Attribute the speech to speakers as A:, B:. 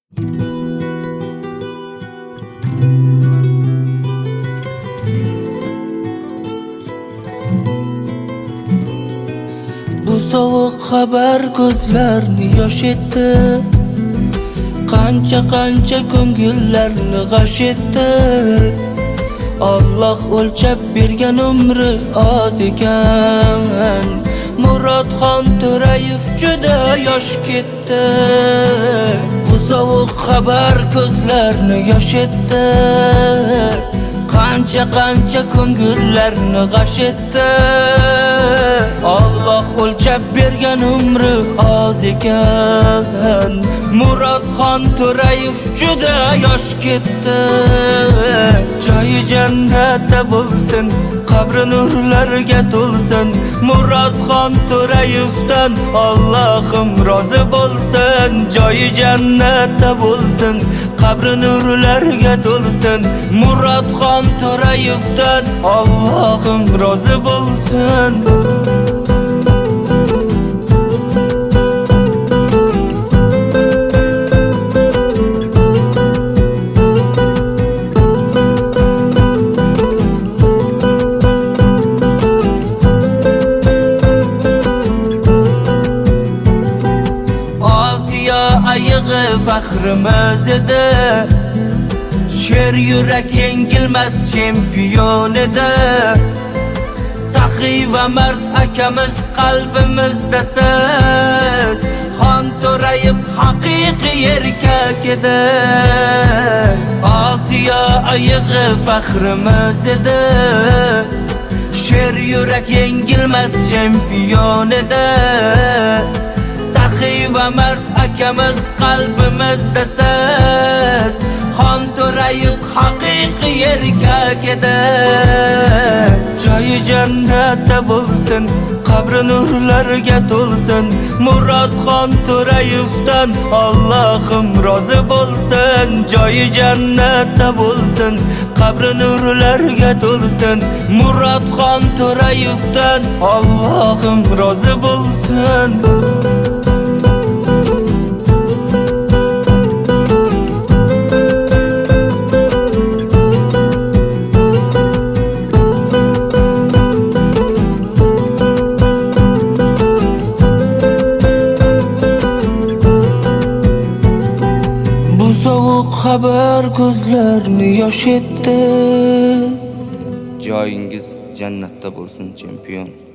A: Bu sovuq xabar ko'zlarni yosh etdi, qancha ko'ngillarni g'ash etdi. Alloh o'lchab bergan umri oz ekan, Murodxon To'rayev juda yosh ketdi. Bu sovuq xabar ko'zlarni yosh etdi, qancha ko'ngillarni g'ash etdi. Alloh o'lchab bergan umri oz ekan, Murodxon To'rayev juda yosh ketdi. Joyi jannatda bo'lsin, qabri nurlarga to'lsin. Murodxon To'rayevdan Allohim rozi bo'lsin. Joyi jannatda bo'lsin, qabri nurlarga to'lsin. Murodxon To'rayevdan Allohim rozi bo'lsin. Ayığı faxrimiz edi, sher yurak yengilmas chempion edi. Saxiy va mard akamiz qalbimizda siz, Xon To'rayev haqiqiy erkak edi. Osiyo ayığı faxrimiz edi, sher yurak yengilmas chempion edi. Saxiy va mard akamiz qalbimizda siz, Xon To'rayev haqiqiy erkak edi. Joyi jannatda bo'lsin, qabri nurlarga to'lsin. Murodxon To'rayevdan Allohim rozi bo'lsin. Joyi jannatda bo'lsin, qabri nurlarga to'lsin. Murodxon To'rayevdan Allohim rozi bo'lsin. Bu sovuq xabar ko'zlarni yosh etdi.
B: Joyingiz jannatda bo'lsin, chempion.